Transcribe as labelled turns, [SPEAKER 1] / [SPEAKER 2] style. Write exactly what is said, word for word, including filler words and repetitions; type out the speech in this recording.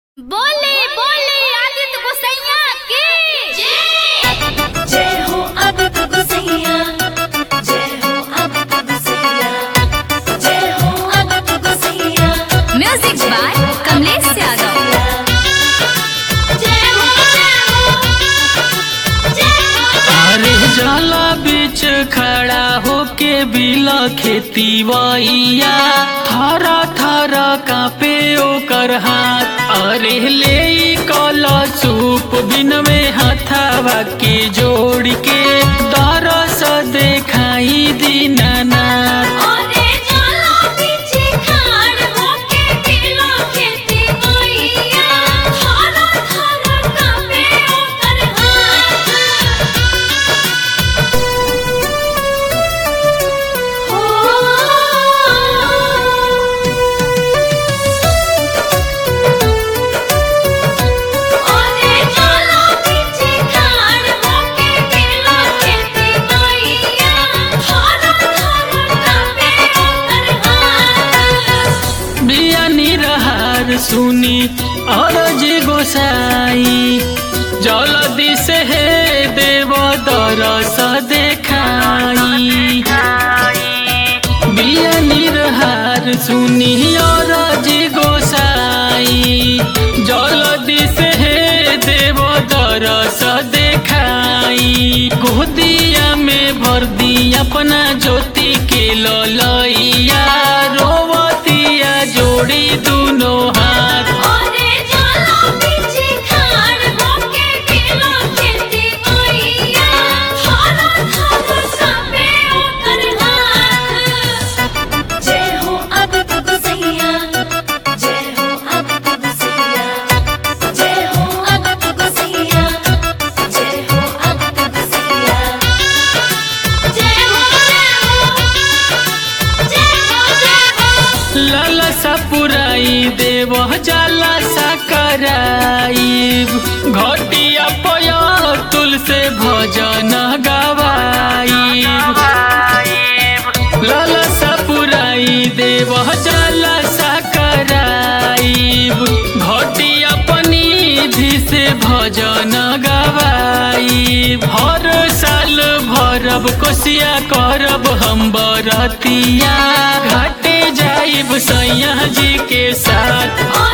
[SPEAKER 1] बोले बोले आदित्य गोसैया की जय।
[SPEAKER 2] जय हो आदित्य गोसैया, जय हो आदित्य गोसैया, जय हो आदित्य गोसैया।
[SPEAKER 1] Music by Kamlesh Yadav.
[SPEAKER 2] जय हो जय हो
[SPEAKER 3] अरे जला बीच खड़ा होके बिला खेती वैया थारा थारा कापे ओकर हाथ। अरे ले कल सूप बिनवे हथावा के जोड़ के दरस देखाई दीनानाथ।
[SPEAKER 2] अरे जाला पीछे खाड़ होके बिला खेती वैया थारा थारा कांपे ओकर हाथ। अरे जाला पीछे खाड़ होके बिला खेती वैया थारा थारा कांपे ओकर हाथ।
[SPEAKER 3] बिया निरहार सुनी अरज गोसाई जलदी से हे देव दरस देखाई। बिया निरहार सुनी अरज गोसाई जलदी से हे देव दरस देखाई। गोदिया में भर दी अपना ज्योति के ललैया रोवतिया जोड़ी दुनो हाथ।
[SPEAKER 2] अरे जाला पीछे खाड़ होके बिला खेती वैया थारा थारा कांपे ओकर हाथ। जय हो आदित्य गोसैया, जय हो आदित्य गोसैया, जय हो आदित्य गोसैया, जय हो आदित्य गोसैया। जय हो जय हो जय हो।
[SPEAKER 3] लालसा पुराई देव जाला सा कराई घटिया पया तुल से भजन गवाई। लालसा पुराई देव जाला सा कराई घटिया पनिधि से भजन गवाई। हर साल भरब कोसिया करब हम बरतिया घाटे जाइब सैया जी के साथ।